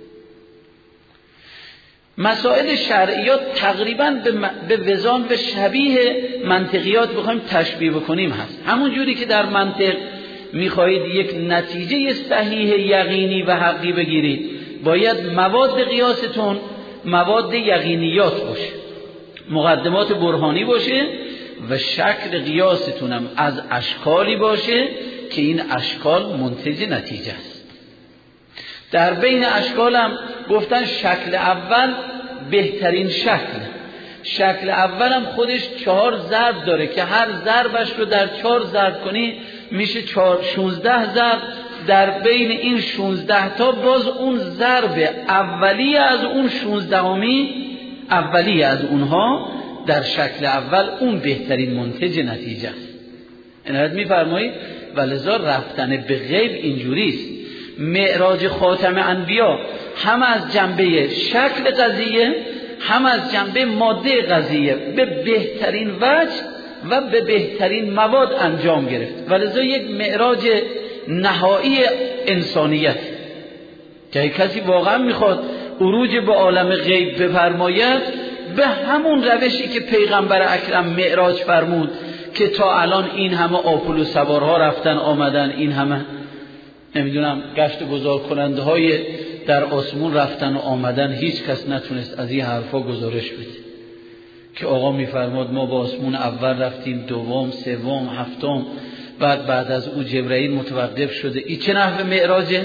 مسائل شرعیات تقریبا به وزان به شبیه منطقیات بخوایم تشبیه بکنیم هست. همون جوری که در منطق میخواهید یک نتیجه صحیح یقینی و حقی بگیرید، باید مواد قیاستون مواد یقینیات باشه، مقدمات برهانی باشه و شکل قیاستون هم از اشکالی باشه که این اشکال منتج نتیجه است. در بین اشکال هم گفتن شکل اول بهترین شکل اول هم خودش 4 ضرب داره که هر ضربش رو در 4 ضرب کنی میشه 16 ضرب. در بین این 16 تا باز اون ضرب اولی از اون 16می اولی از اونها در شکل اول اون بهترین منتج نتیجه است. عنایت می‌فرمایید ولذا رفتن به غیب اینجوریست. معراج خاتم انبیا هم از جنبه شکل قضیه هم از جنبه ماده قضیه به بهترین وجه و به بهترین مواد انجام گرفت. ولذا یک معراج نهایی انسانیت که کسی واقعا میخواد عروج به عالم غیب بفرماید به همون روشی که پیغمبر اکرم معراج فرمود که تا الان این همه آپولو سوارها رفتن آمدن، این همه نمیدونم گشت گذار کننده های در آسمون رفتن و آمدن، هیچ کس نتونست از این حرفا گزارش بده که آقا میفرماد ما با آسمون اول رفتیم، دوم، سوم، هفتم، بعد از او جبرئیل متوقف شده. این چه نحو معراجه؟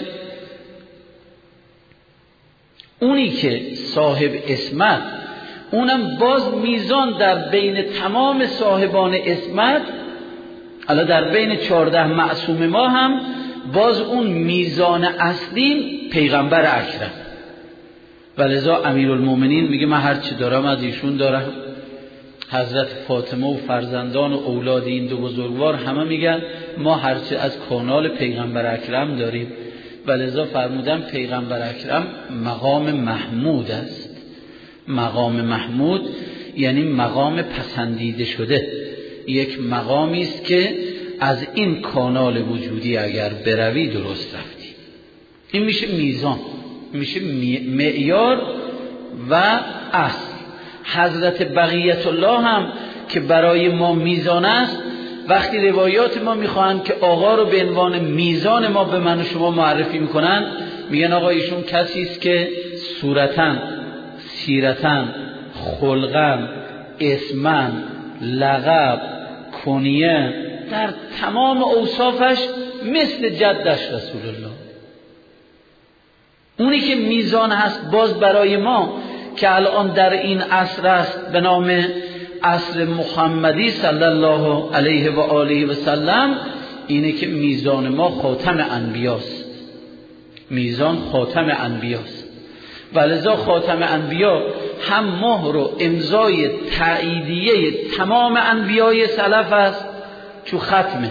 اونی که صاحب اسمت، اونم باز میزان در بین تمام صاحبان اسمت، حالا در بین 14 معصوم ما هم باز اون میزان اصلی پیغمبر اکرم. ولذا امیرالمومنین میگه من هر چی دارم از ایشون دارم. حضرت فاطمه و فرزندان و اولاد این دو بزرگوار همه میگن ما هر چی از کانال پیغمبر اکرم داریم. ولذا فرمودن پیغمبر اکرم مقام محمود است. مقام محمود یعنی مقام پسندیده شده، یک مقامی است که از این کانال وجودی اگر بروی درست رفتی. این میشه میزان، میشه معیار و اصل. حضرت بقیت الله هم که برای ما میزان است، وقتی روایات ما میخواهند که آقا رو به عنوان میزان ما به من و شما معرفی میکنن، میگن آقا ایشون کسی است که صورتن، سیرتن، خلقن، اسمن، لقب، کنیه، در تمام اوصافش مثل جدش رسول الله. اونی که میزان هست باز برای ما که الان در این عصر است به نام عصر محمدی صلی الله علیه و آله و سلم، اینه که میزان ما خاتم انبیاست. میزان خاتم انبیاست. ولذا خاتم انبیا هم مهر و امضای تاییدیه تمام انبیای سلف است چو ختمه،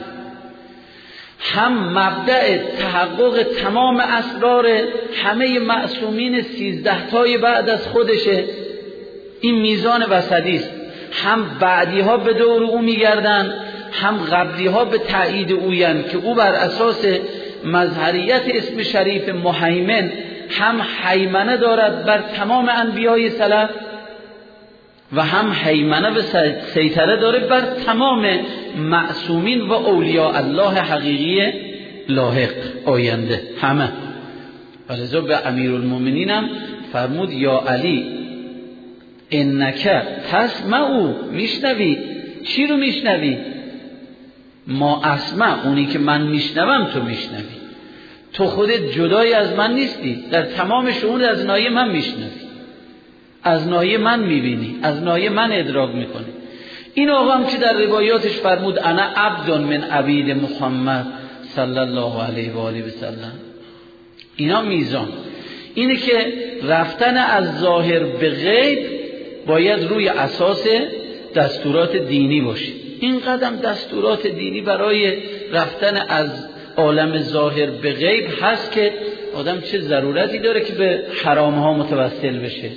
هم مبدأ تحقق تمام اسرار همه معصومین 13 تای بعد از خودشه، این میزان وسطی است. هم بعدی ها به دور او میگردن، هم قبلی ها به تایید اوین که او بر اساس مظهریت اسم شریف مهیمن هم هیمنه دارد بر تمام انبیای سلف و هم هیمنه و سیطره داره بر تمام معصومین و اولیاء الله حقیقی لاحق آینده همه. ولذا به امیرالمومنین هم فرمود یا علی انک تسمعو، میشنوی. چی رو میشنوی؟ ما اسمع، اونی که من میشنوم تو میشنوی. تو خودت جدای از من نیستی، در تمام شؤون از نای من میشنوی، از نای من میبینی، از نای من ادراک میکنی. این آقا هم که در روایاتش فرمود انا عبد من عبید محمد صلی الله علیه و آله و سلم. اینا میزان اینه که رفتن از ظاهر به غیب باید روی اساس دستورات دینی باشه. این قدم دستورات دینی برای رفتن از عالم ظاهر به غیب هست که آدم چه ضرورتی داره که به حرام ها متوسل بشه.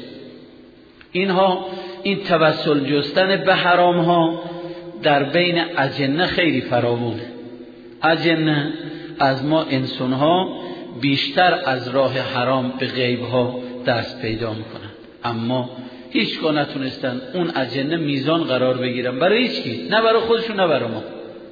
این توسل جستن به حرام ها در بین اجنه خیلی فراوونه. اجنه از ما انسان ها بیشتر از راه حرام به غیب ها دست پیدا میکنن، اما هیچگاه نتونستن اون اجنه میزان قرار بگیرن برای هیچکی، نه برای خودشون نه برای ما.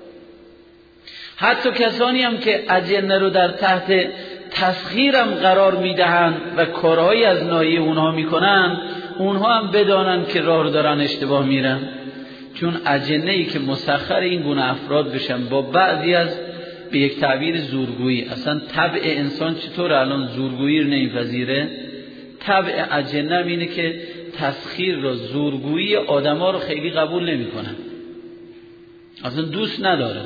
حتی کسانی هم که اجنه رو در تحت تسخیرم قرار میدهن و کارهایی از ناحیه اونها میکنن، اونها هم بدانن که راه رو دارن اشتباه میرن. چون اجنه ای که مسخر این گونه افراد بشن با بعضی از به یک تعبیر زورگویی، اصلا طبع انسان چطور الان زورگویی رو نمیپذیره؟ طبع اجنه اینه که تسخیر رو، زورگویی آدما رو خیلی قبول نمیکنن، اصلا دوست ندارن.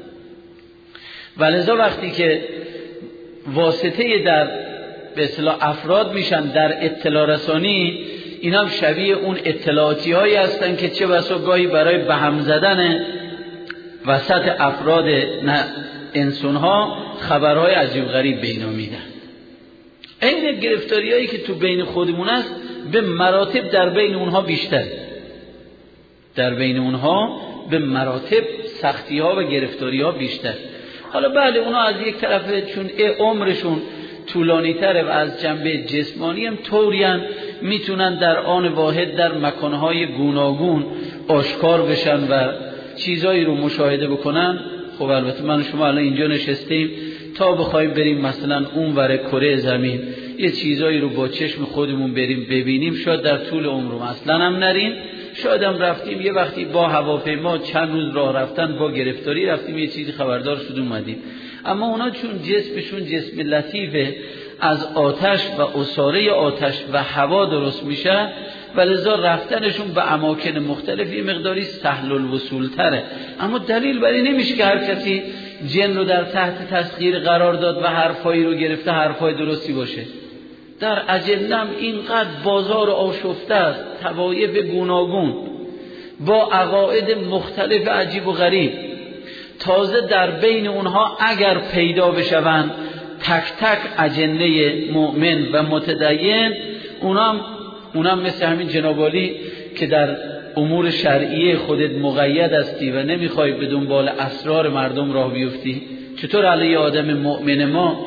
ولذا وقتی که واسطه در به اصطلاح افراد میشن در اطلاع رسانی، اینا هم شبیه اون اطلاعاتی هایی هستن که چه بسا گاهی برای به هم زدن وسط افراد انسان ها خبرهای عجیب غریب به اینا میدن. این گرفتاری هایی که تو بین خودمون است به مراتب در بین اونها بیشتر، در بین اونها به مراتب سختی ها و گرفتاری ها بیشتر. حالا بله اونا از یک طرف چون عمرشون طولانی تره و از جنبه جسمانی هم طورین میتونن در آن واحد در مکانهای گوناگون آشکار بشن و چیزایی رو مشاهده بکنن. خب البته من و شما الان اینجا نشستیم تا بخوایم بریم مثلا اون ور کره زمین یه چیزایی رو با چشم خودمون بریم ببینیم، شاید در طول عمرم اصلا هم نریم، شاید هم رفتیم یه وقتی با هواپیما چند روز راه رفتن با گرفتاری رفتیم یه چیزی خبردار شد اومدیم. اما اونا چون جسمشون جسم لطیفه، از آتش و عصاره آتش و هوا درست میشه و لذا رفتنشون به اماکن مختلفی مقداری سهل الوصول تره. اما دلیل برای نمیشه که هر کسی جن رو در تحت تسخیر قرار داد و حرفایی رو گرفته حرفای درستی باشه. در اجنم اینقدر بازار آشفته است، طوایف گوناگون با عقاید مختلف عجیب و غریب، تازه در بین اونها اگر پیدا بشوند تک تک اجنه مؤمن و متدین، اونم مثل همین جناب عالی که در امور شرعیه خودت مقید هستی و نمیخوای به دنبال اسرار مردم راه بیفتی، چطور علیه آدم مؤمن ما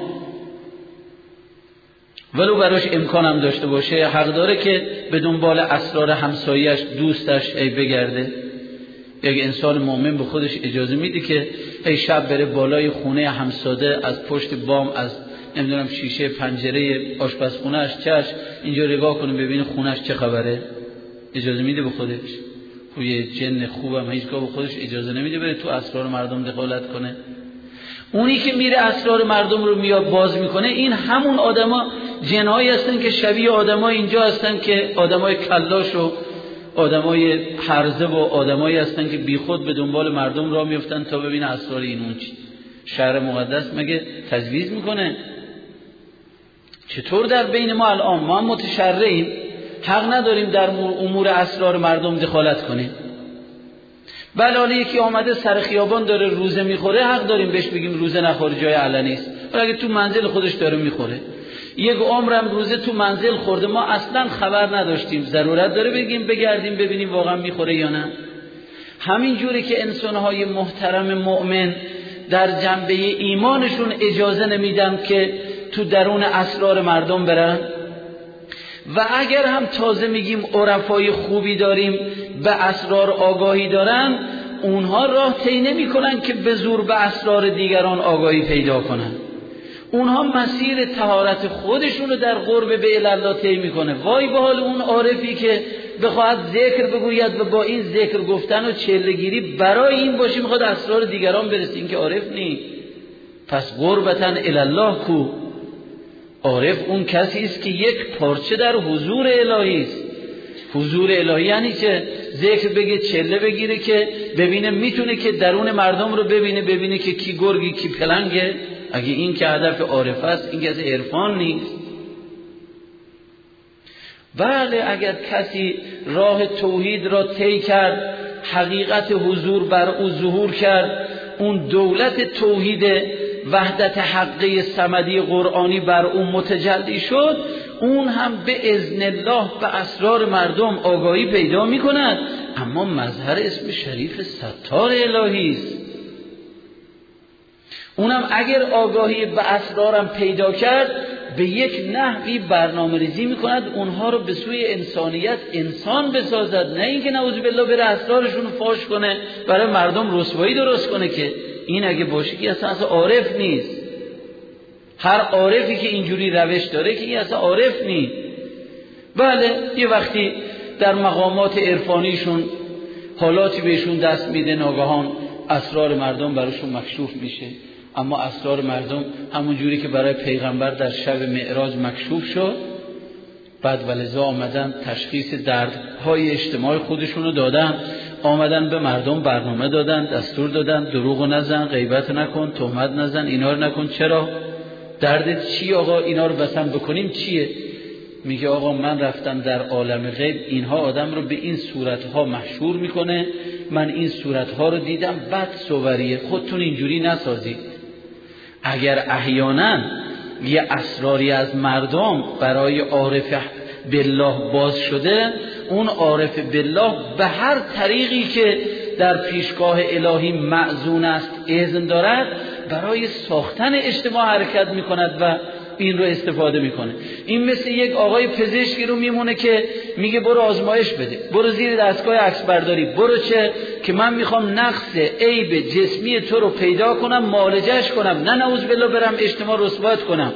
ولو براش امکانم داشته باشه حق داره که به دنبال اسرار همسایه‌اش دوستش بگرده؟ یک انسان مؤمن به خودش اجازه میده که شب بره بالای خونه همساده از پشت بام از نمیدونم شیشه پنجره آشپزخونه‌اش چش اینجا نگاه کنه ببینه خونه‌اش چه خبره؟ اجازه میده به خودش؟ خب یه جن خوبم هیچگاه به خودش اجازه نمیده بره تو اسرار مردم دخالت کنه. اونی که میره اسرار مردم رو میاد باز میکنه، این همون آدما جنهایی هستن که شبیه آدمای اینجا هستن که آدمای کلاش و آدمای هرزه و آدمایی هستن که بیخود به دنبال مردم راه میفتن تا ببینه اسرار این اون چی. شهر مقدس مگه تجویز میکنه؟ چطور در بین ما الان ما هم متشرعیم حق نداریم در امور اسرار مردم دخالت کنیم. بله حالا یکی آمده سر خیابان داره روزه میخوره، حق داریم بهش بگیم روزه نخوره، جای علنی است. ولی اگه تو منزل خودش داره میخوره، یک عمرم روزه تو منزل خورده، ما اصلا خبر نداشتیم، ضرورت داره بگیم بگردیم ببینیم واقعا میخوره یا نه؟ همین جوری که انسانهای محترم مؤمن در جنبه ایمانشون اجازه نمیدن که تو درون اسرار مردم برن، و اگر هم تازه میگیم عرفای خوبی داریم به اسرار آگاهی دارن، اونها راه طی نمی‌کنن که به زور به اسرار دیگران آگاهی پیدا کنن. اونها مسیر طهارت خودشون رو در قرب به الله طی میکنه. وای به حال اون عارفی که بخواد ذکر بگوید و با این ذکر گفتن و چله‌گیری برای این باشه میخواد اسرار دیگران برسه، این که عارف نیست. پس قربتاً الی الله کو؟ عارف اون کسی است که یک پارچه در حضور الهی است. حضور الهی یعنی چه؟ ذکر بگه، چله بگیره که ببینه میتونه که درون مردم رو ببینه که کی گرگی کی پلنگه. اگه این که هدف عارف است، این که از عرفان نیست. بله اگر کسی راه توحید را طی کرد، حقیقت حضور بر او ظهور کرد، اون دولت توحید وحدت حقه صمدی قرآنی بر اون متجلی شد، اون هم به اذن الله به اسرار مردم آگاهی پیدا می کند، اما مظهر اسم شریف ستار الهی است. اونم اگر آگاهی به اسرارم پیدا کرد، به یک نحوی برنامه ریزی می کند اونها رو به سوی انسانیت انسان بسازد، نه اینکه نعوذ بالله بره اسرارشون فاش کنه برای مردم رسوایی درست کنه. که این اگه باشه که اصلا عارف نیست. هر عارفی که اینجوری روش داره که این اصلا عارف نیست. بله یه وقتی در مقامات عرفانیشون حالاتی بهشون دست میده، ناگهان اسرار مردم براشون مکشوف میشه. اما اسرار مردم همون جوری که برای پیغمبر در شب معراج مکشوف شد، بعد ولذا آمدن تشخیص دردهای اجتماعی خودشونو دادن، آمدن به مردم برنامه دادن، دستور دادن دروغ نزن، غیبت نکن، تهمت نزن، اینا رو نکن. چرا؟ دردت چی آقا؟ اینا رو بسن بکنیم چیه؟ میگه آقا من رفتم در عالم غیب، اینها آدم رو به این صورتها محشور میکنه، من این صورتها رو دیدم، بد صوریه، خودتون اینجوری نسازید. اگر احیانا یه اسراری از مردم برای عارف بالله باز شده، اون عارف بالله به هر طریقی که در پیشگاه الهی معزون است اذن دارد، برای ساختن اجتماع حرکت میکند و این رو استفاده میکنه. این مثل یک آقای پزشکی رو میمونه که میگه برو آزمایش بده، برو زیر دستگاه عکس برداری، برو چه که من میخوام نقص عیب جسمی تو رو پیدا کنم، معالجهش کنم، نه نعوذ بالله برم اجتماع رسوات کنم.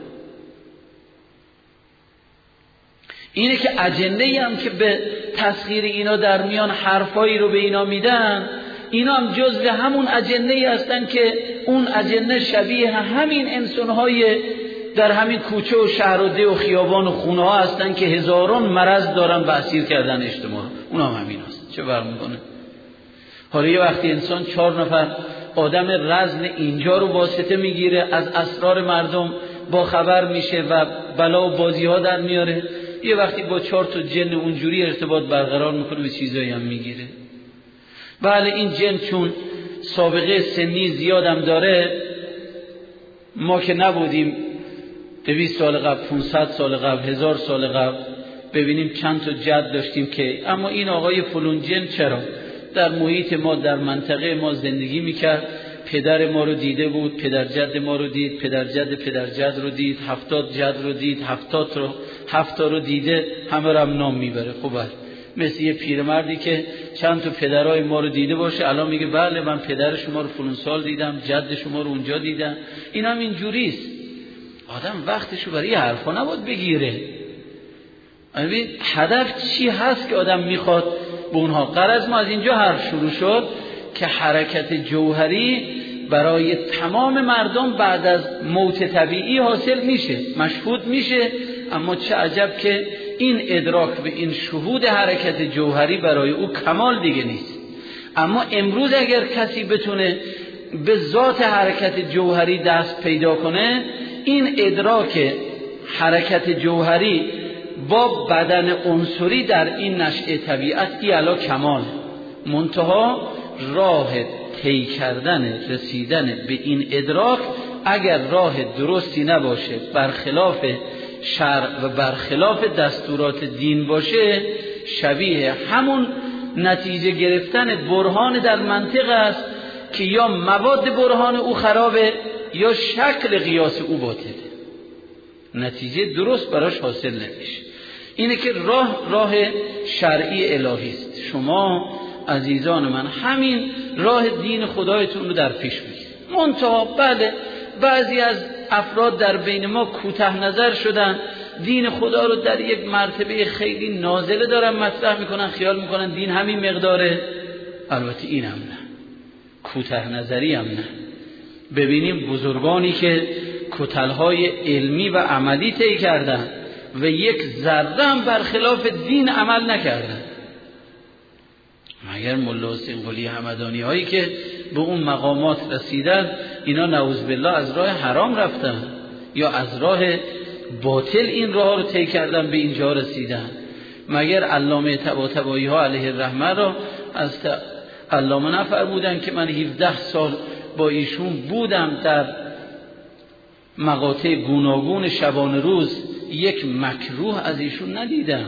اینه که اجنده‌ای هم که به تسخیر اینا در میان حرفایی رو به اینا میدن، اینا هم جزو همون اجنده‌ای هستن که اون اجنده شبیه همین انسان‌های در همین کوچه و شهر و ده و خیابان و خونه ها هستن که هزاران مرض دارن و اسیر کردن اجتماع. اونا هم همین هست. چه فرق میکنه؟ حالا یه وقتی انسان 4 نفر آدم رزن اینجا رو واسطه میگیره، از اسرار مردم با خبر میشه و بلا و بازی ها در میاره، یه وقتی با 4 تا جن اونجوری ارتباط برقرار میکنه به چیزایی هم میگیره. بله این جن چون سابقه سنی زیادم داره، ما که نبودیم 200 سال قبل، 500 سال قبل، 1000 سال قبل، ببینیم چند تا جد داشتیم که اما این آقای فلون جن چرا در محیط ما در منطقه ما زندگی میکرد، پدر ما رو دیده بود، پدر جد ما رو دید، پدر جد رو دید، 70 جد رو دید، 70 رو دیده، همه رو هم نام میبره. خوبه مثل یه پیرمردی که چند تا پدرای ما رو دیده باشه، الان میگه بله من پدر شما رو فلان سال دیدم، جد شما رو اونجا دیدم. این هم اینجوریست. آدم وقتشو برای یه حرفا نباید بگیره. ببین هدف چی هست که آدم میخواد به اونها. غرض ما از اینجا حرف شروع شد که حرکت جوهری برای تمام مردم بعد از موت طبیعی حاصل میشه، مشهود میشه. اما چه عجب که این ادراک به این شهود حرکت جوهری برای او کمال دیگه نیست. اما امروز اگر کسی بتونه به ذات حرکت جوهری دست پیدا کنه، این ادراک حرکت جوهری با بدن عنصری در این نشأه طبیعت اعلی کمال، منتها راه طی کردن رسیدن به این ادراک اگر راه درستی نباشه، برخلاف شرع و برخلاف دستورات دین باشه، شبیه همون نتیجه گرفتن برهان در منطق است که یا مواد برهان او خرابه یا شکل قیاس او باطله، نتیجه درست براش حاصل نمیشه. اینه که راه شرعی الهی است. شما عزیزان من همین راه دین خدایتون رو در پیش بگیرید. منتها بله بعضی از افراد در بین ما کوته نظر شدن، دین خدا رو در یک مرتبه خیلی نازله دارن مطرح میکنن، خیال میکنن دین همین مقداره. البته این هم نه، کوته نظری هم نه. ببینیم بزرگانی که کتلهای علمی و عملی طی کردن و یک ذره هم برخلاف دین عمل نکردن، مگر ملا حسین قلی همدانی هایی که به اون مقامات رسیدن، اینا نعوذ بالله از راه حرام رفتن یا از راه باطل این راه رو طی کردن به اینجا رسیدن. مگر علامه طباطبایی ها علیه الرحمه را از علامه نفرمودن که من 17 سال با ایشون بودم، در مقاطع گوناگون شبانه روز یک مکروه از ایشون ندیدم.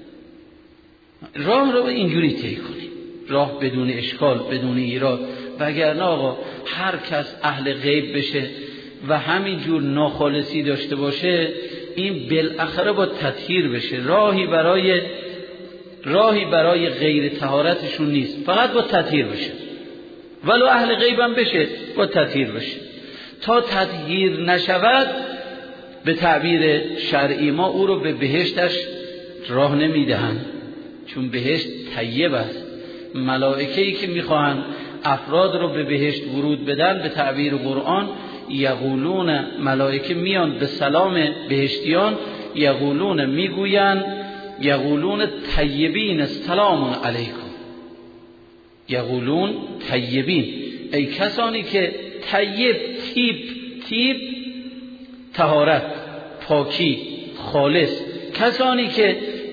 راه رو اینجوری طی کنیم، راه بدون اشکال بدون ایراد، وگرنه آقا هر کس اهل غیب بشه و همین جور ناخالصی داشته باشه، این بالاخره با تطهیر بشه. راهی برای غیر طهارتشون نیست، فقط با تطهیر بشه، ولو اهل غیب هم بشه با تطهیر بشه. تا تطهیر نشود به تعبیر شرعی ما او رو به بهشتش راه نمیدهند، چون بهشت طیب است. ملائکه‌ای که میخواهند افراد رو به بهشت ورود بدن، به تعبیر قرآن یقولون، ملائکه میان به سلام بهشتیان، یقولون میگویند، یقولون طیبین سلام علیکم، یقولون طیبین، ای کسانی که طیب، تیب طهارت، پاکی، خالص، کسانی که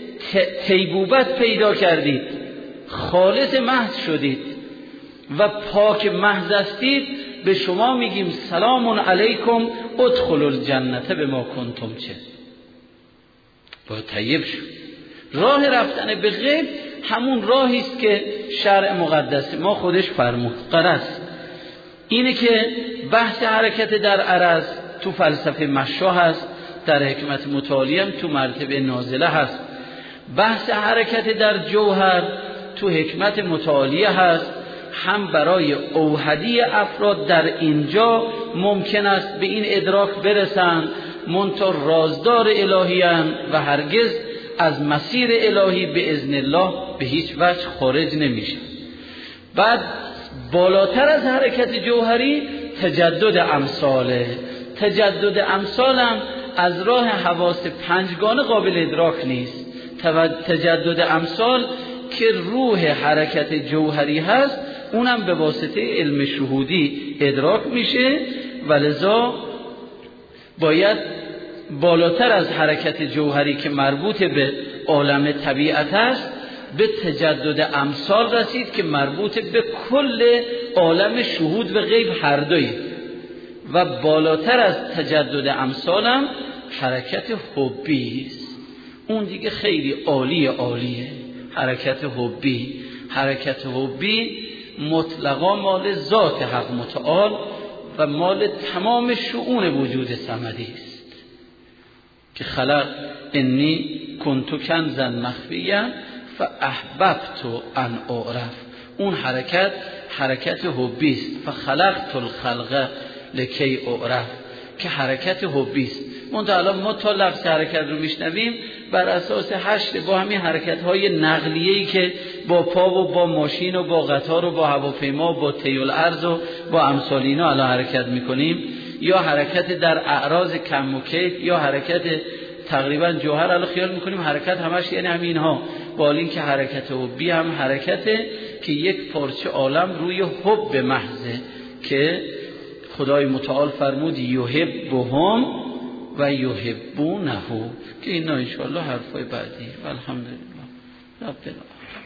طیبوبت پیدا کردید، خالص محض شدید و پاک محض هستید، به شما میگیم سلام علیکم ادخلوا الجنة بما کنتم چه. با طیب شد. راه رفتن به غیب همون راهی است که شرع مقدس ما خودش فرمود. غرض اینه که بحث حرکت در عرض تو فلسفه مشا هست، در حکمت متعالی هم تو مرتبه نازله هست. بحث حرکت در جوهر تو حکمت متعالی هست، هم برای اوحدی افراد در اینجا ممکن است به این ادراک برسند، منتها رازدار الهیان و هرگز از مسیر الهی به اذن الله به هیچ وجه خارج نمیشه. بعد بالاتر از حرکت جوهری تجدد امثاله. تجدد امثالم از راه حواس پنجگانه قابل ادراک نیست. تجدد امثال که روح حرکت جوهری هست، اونم به واسطه علم شهودی ادراک میشه، ولذا باید بالاتر از حرکت جوهری که مربوط به عالم طبیعت است به تجدد امثال رسید که مربوط به کل عالم شهود و غیب هر دوی. و بالاتر از تجدد امثالم حرکت حبی است. اون دیگه خیلی عالیه. حرکت حبی مطلقا مال ذات حق متعال و مال تمام شؤون وجود صمدی است که خلق انی کنت کنزا مخفیا فاحببت ان اعرف. اون حرکت حبی است. فخلقت الخلق لکی اعرف، که حرکت حبی است. الان ما تا لفظ حرکت رو میشنویم بر اساس حشر با همین حرکت‌های نقلیه‌ای که با پا و با ماشین و با قطار و با هواپیما و با طی الارض و با امثال اینا الان حرکت میکنیم، یا حرکت در اعراض کم و کیف، یا حرکت تقریبا جوهر. الان خیال میکنیم حرکت همش یعنی همین ها، با اینکه حرکت حبی هم حرکته که یک پارچه عالم روی حب محضه که خدای متعال فرمود یحبهم و یحبونه که اینا انشاءالله حرفای بعدی. الحمدلله رب العالمین.